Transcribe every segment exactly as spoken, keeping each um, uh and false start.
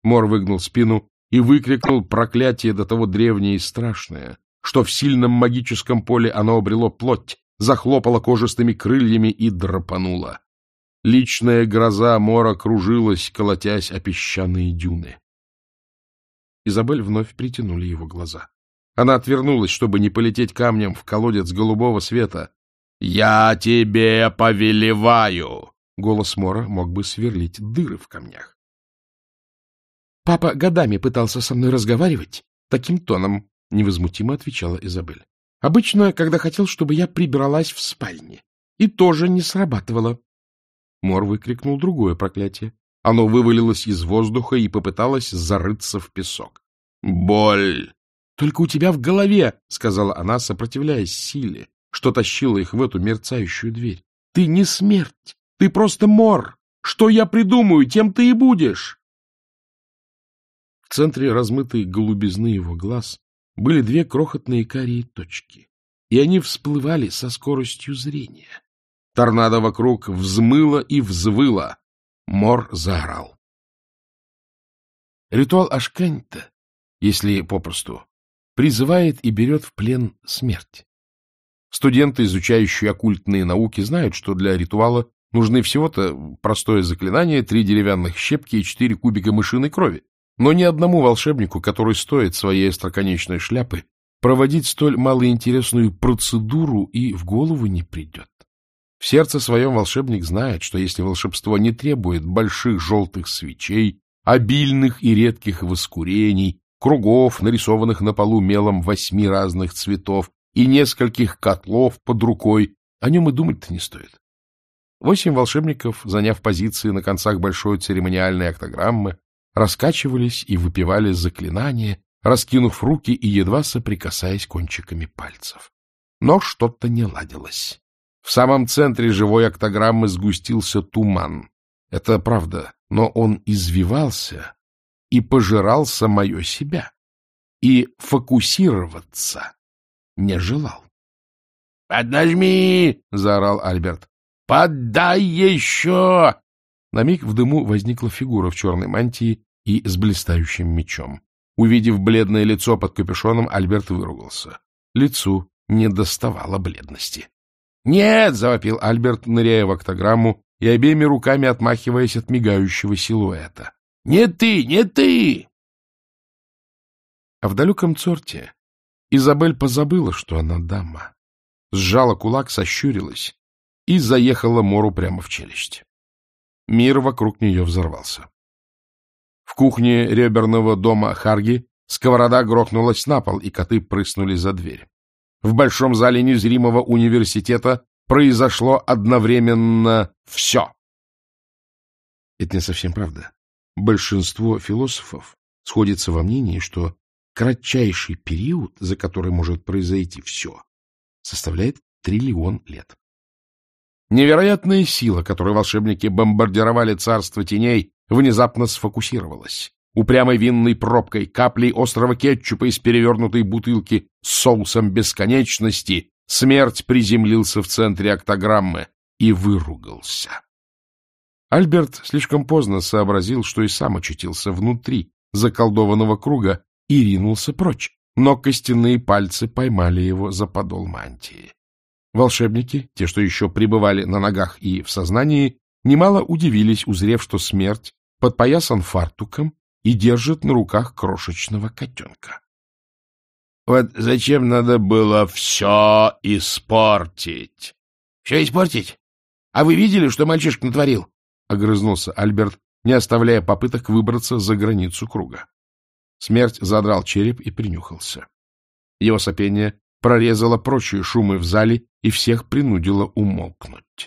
Мор выгнул спину и выкрикнул проклятие до того древнее и страшное, что в сильном магическом поле оно обрело плоть, захлопало кожистыми крыльями и драпануло. Личная гроза Мора кружилась, колотясь о песчаные дюны. Изабель вновь притянули его глаза. Она отвернулась, чтобы не полететь камнем в колодец голубого света. — Я тебе повелеваю! — голос Мора мог бы сверлить дыры в камнях. — Папа годами пытался со мной разговаривать таким тоном, — невозмутимо отвечала Изабель. — Обычно, когда хотел, чтобы я прибралась в спальне. И тоже не срабатывало. Мор выкрикнул другое проклятие. Оно вывалилось из воздуха и попыталось зарыться в песок. «Боль!» «Только у тебя в голове!» — сказала она, сопротивляясь силе, что тащила их в эту мерцающую дверь. «Ты не смерть! Ты просто Мор! Что я придумаю, тем ты и будешь!» В центре размытой голубизны его глаз были две крохотные карие точки, и они всплывали со скоростью зрения. Торнадо вокруг взмыло и взвыло. Мор заорал. Ритуал Ашканьта, если попросту, призывает и берет в плен смерть. Студенты, изучающие оккультные науки, знают, что для ритуала нужны всего-то простое заклинание, три деревянных щепки и четыре кубика мышиной крови. Но ни одному волшебнику, который стоит своей остроконечной шляпы, проводить столь малоинтересную процедуру и в голову не придет. В сердце своем волшебник знает, что если волшебство не требует больших желтых свечей, обильных и редких воскурений, кругов, нарисованных на полу мелом восьми разных цветов и нескольких котлов под рукой, о нем и думать-то не стоит. Восемь волшебников, заняв позиции на концах большой церемониальной октограммы, раскачивались и выпивали заклинания, раскинув руки и едва соприкасаясь кончиками пальцев. Но что-то не ладилось. В самом центре живой октограммы сгустился туман. Это правда, но он извивался и пожирал самое себя, и фокусироваться не желал. — Поднажми! — заорал Альберт. — Поддай еще! На миг в дыму возникла фигура в черной мантии и с блистающим мечом. Увидев бледное лицо под капюшоном, Альберт выругался. Лицу не доставало бледности. «Нет!» — завопил Альберт, ныряя в октограмму и обеими руками отмахиваясь от мигающего силуэта. «Не ты! Не ты!» А в далеком Цорте Изабель позабыла, что она дама. Сжала кулак, сощурилась и заехала Мору прямо в челюсть. Мир вокруг нее взорвался. В кухне реберного дома Харги сковорода грохнулась на пол, и коты прыснули за дверь. В большом зале незримого университета произошло одновременно все. Это не совсем правда. Большинство философов сходится во мнении, что кратчайший период, за который может произойти все, составляет триллион лет. Невероятная сила, которой волшебники бомбардировали царство теней, внезапно сфокусировалась. Упрямой винной пробкой, каплей острого кетчупа из перевернутой бутылки с соусом бесконечности смерть приземлился в центре октограммы и выругался. Альберт слишком поздно сообразил, что и сам очутился внутри заколдованного круга и ринулся прочь, но костяные пальцы поймали его за подол мантии. Волшебники, те, что еще пребывали на ногах и в сознании, немало удивились, узрев, что смерть подпоясан фартуком и держит на руках крошечного котенка. — Вот зачем надо было все испортить? — Все испортить? А вы видели, что мальчишка натворил? — огрызнулся Альберт, не оставляя попыток выбраться за границу круга. Смерть задрал череп и принюхался. Его сопение прорезало прочие шумы в зале и всех принудило умолкнуть.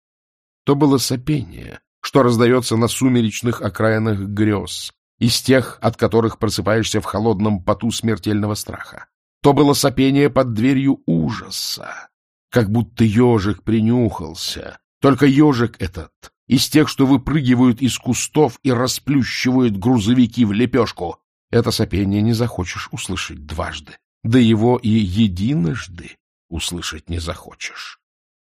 То было сопение, что раздается на сумеречных окраинах грез, из тех, от которых просыпаешься в холодном поту смертельного страха. То было сопение под дверью ужаса, как будто ежик принюхался. Только ежик этот из тех, что выпрыгивают из кустов и расплющивают грузовики в лепешку. Это сопение не захочешь услышать дважды, да его и единожды услышать не захочешь.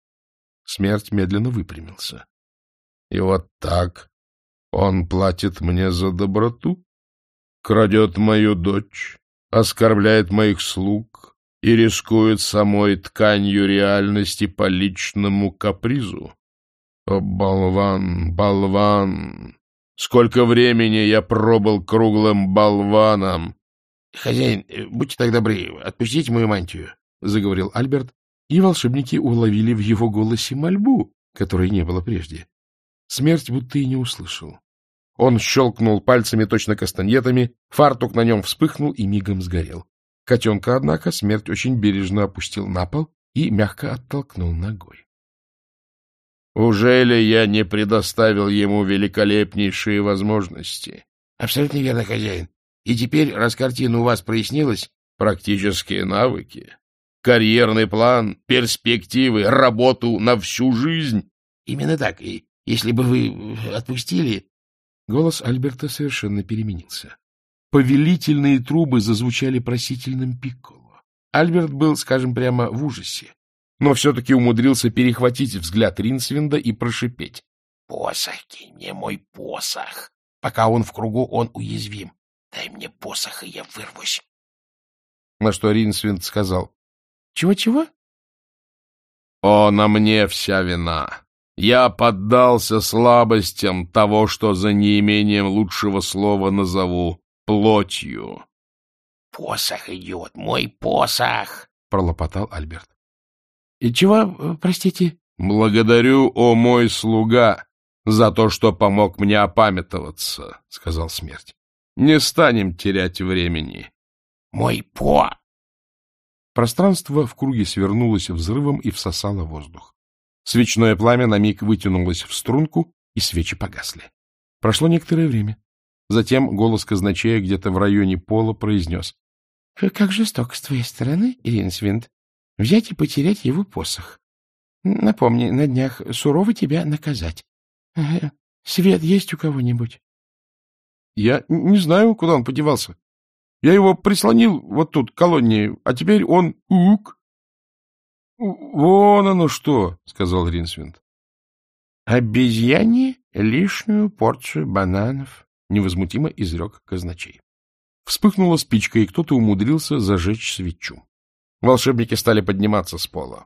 Смерть медленно выпрямился. — И вот так он платит мне за доброту? крадет мою дочь, оскорбляет моих слуг и рискует самой тканью реальности по личному капризу. О, болван, болван! Сколько времени я пробыл круглым болваном! — Хозяин, будьте так добры, отпустите мою мантию, — заговорил Альберт, и волшебники уловили в его голосе мольбу, которой не было прежде. Смерть будто и не услышал. Он щелкнул пальцами точно кастаньетами, фартук на нем вспыхнул и мигом сгорел. Котенка, однако, смерть очень бережно опустил на пол и мягко оттолкнул ногой. — Ужели я не предоставил ему великолепнейшие возможности? — Абсолютно верно, хозяин. И теперь, раз картина у вас прояснилась, практические навыки, карьерный план, перспективы, работу на всю жизнь. — Именно так. И если бы вы отпустили... Голос Альберта совершенно переменился. Повелительные трубы зазвучали просительным пикколо. Альберт был, скажем прямо, в ужасе, но все-таки умудрился перехватить взгляд Ринсвинда и прошипеть. — Посох, кинь мне мой посох. Пока он в кругу, он уязвим. Дай мне посох, и я вырвусь. На что Ринсвинд сказал. Чего — Чего-чего? — О, на мне вся вина. Я поддался слабостям того, что за неимением лучшего слова назову плотью. — Посох идет, мой посох! — пролопотал Альберт. — И чего, простите? — Благодарю, о мой слуга, за то, что помог мне опамятоваться, — сказал смерть. — Не станем терять времени. — Мой по... Пространство в круге свернулось взрывом и всосало воздух. Свечное пламя на миг вытянулось в струнку, и свечи погасли. Прошло некоторое время. Затем голос казначея где-то в районе пола произнес. — Как жестоко с твоей стороны, Ринсвинд, взять и потерять его посох. Напомни, на днях сурово тебя наказать. Свет есть у кого-нибудь? — Я не знаю, куда он подевался. Я его прислонил вот тут, к колонне, а теперь он... Ук! — Вон оно что, — сказал Ринсвинд. — Обезьяне лишнюю порцию бананов, — невозмутимо изрек казначей. Вспыхнула спичка, и кто-то умудрился зажечь свечу. Волшебники стали подниматься с пола.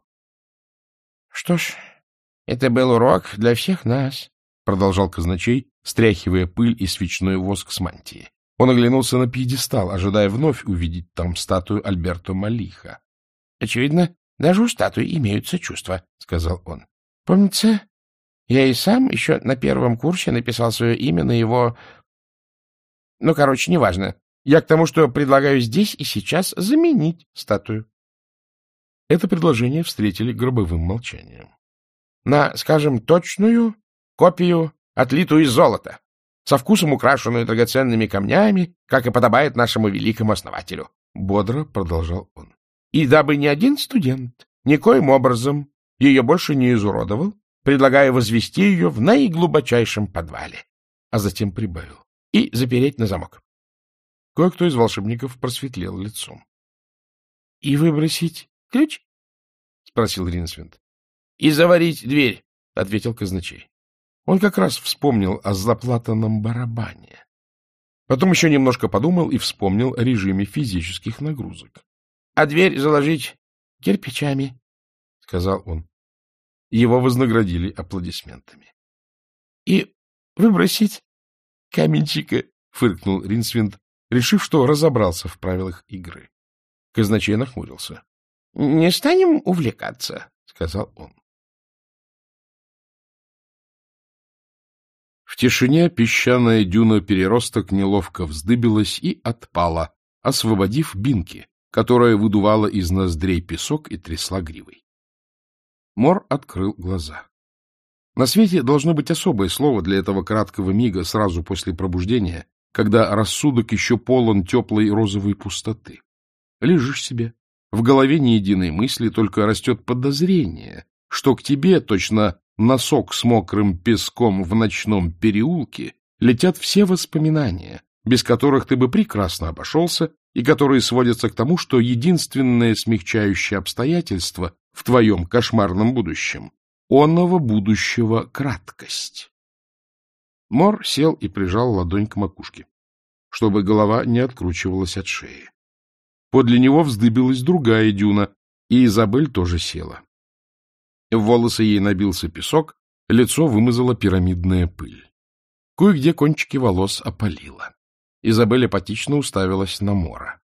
— Что ж, это был урок для всех нас, — продолжал казначей, стряхивая пыль и свечной воск с мантии. Он оглянулся на пьедестал, ожидая вновь увидеть там статую Альберто Малиха. — Очевидно, даже у статуи имеются чувства, — сказал он. — Помнится, я и сам еще на первом курсе написал свое имя на его... Ну, короче, неважно. Я к тому, что предлагаю здесь и сейчас заменить статую. Это предложение встретили гробовым молчанием. На, скажем, точную копию, отлитую из золота, со вкусом украшенную драгоценными камнями, как и подобает нашему великому основателю, — бодро продолжал он. И дабы ни один студент никоим образом ее больше не изуродовал, предлагаю возвести ее в наиглубочайшем подвале. А затем прибавил. И запереть на замок. Кое-кто из волшебников просветлел лицом. — И выбросить ключ? — спросил Ринсвинд. — И заварить дверь, — ответил казначей. Он как раз вспомнил о заплатанном барабане. Потом еще немножко подумал и вспомнил о режиме физических нагрузок. — А дверь заложить кирпичами, — сказал он. Его вознаградили аплодисментами. — И выбросить каменщика, — фыркнул Ринсвинд, решив, что разобрался в правилах игры. Казначей нахмурился. — Не станем увлекаться, — сказал он. В тишине песчаная дюна-переросток неловко вздыбилась и отпала, освободив Бинки, которая выдувала из ноздрей песок и трясла гривой. Мор открыл глаза. На свете должно быть особое слово для этого краткого мига сразу после пробуждения, когда рассудок еще полон теплой розовой пустоты. Лежишь себе, в голове ни единой мысли, только растет подозрение, что к тебе, точно носок с мокрым песком в ночном переулке, летят все воспоминания, без которых ты бы прекрасно обошелся, и которые сводятся к тому, что единственное смягчающее обстоятельство в твоем кошмарном будущем — онного будущего краткость. Мор сел и прижал ладонь к макушке. чтобы голова не откручивалась от шеи. Подле него вздыбилась другая дюна, и Изабель тоже села. В волосы ей набился песок, лицо вымазала пирамидная пыль. Кое-где кончики волос опалило. Изабель апатично уставилась на Мора.